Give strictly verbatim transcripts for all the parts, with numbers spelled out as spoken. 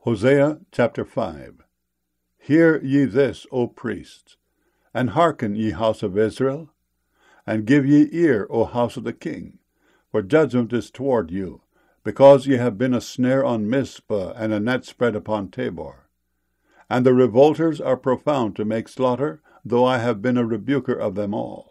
Hosea chapter five. Hear ye this, O priests, and hearken, ye house of Israel, and give ye ear, O house of the king, for judgment is toward you, because ye have been a snare on Mizpah, and a net spread upon Tabor. And the revolters are profound to make slaughter, though I have been a rebuker of them all.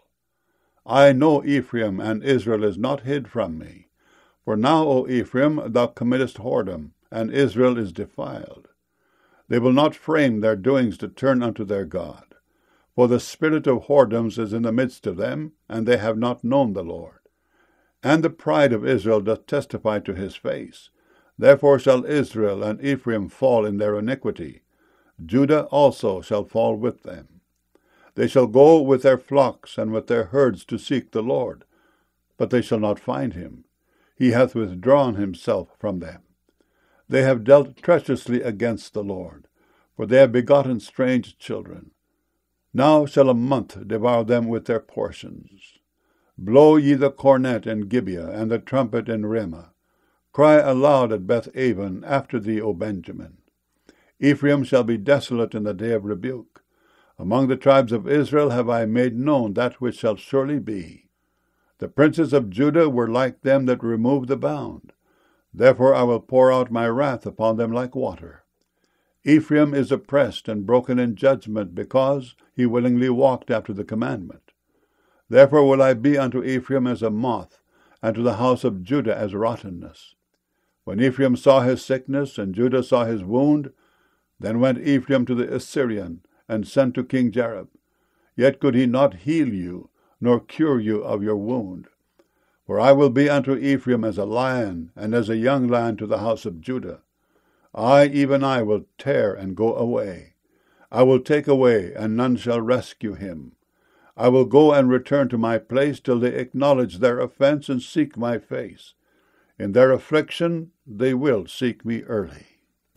I know Ephraim, and Israel is not hid from me. For now, O Ephraim, thou committest whoredom, and Israel is defiled. They will not frame their doings to turn unto their God. For the spirit of whoredoms is in the midst of them, and they have not known the Lord. And the pride of Israel doth testify to his face. Therefore shall Israel and Ephraim fall in their iniquity. Judah also shall fall with them. They shall go with their flocks and with their herds to seek the Lord, but they shall not find him. He hath withdrawn himself from them. They have dealt treacherously against the Lord, for they have begotten strange children. Now shall a month devour them with their portions. Blow ye the cornet in Gibeah, and the trumpet in Ramah. Cry aloud at Beth-aven after thee, O Benjamin. Ephraim shall be desolate in the day of rebuke. Among the tribes of Israel have I made known that which shall surely be. The princes of Judah were like them that removed the bound. Therefore I will pour out my wrath upon them like water. Ephraim is oppressed and broken in judgment, because he willingly walked after the commandment. Therefore will I be unto Ephraim as a moth, and to the house of Judah as rottenness. When Ephraim saw his sickness, and Judah saw his wound, then went Ephraim to the Assyrian, and sent to King Jareb. Yet could he not heal you, nor cure you of your wound. For I will be unto Ephraim as a lion, and as a young lion to the house of Judah. I, even I, will tear and go away. I will take away, and none shall rescue him. I will go and return to my place till they acknowledge their offense and seek my face. In their affliction they will seek me early.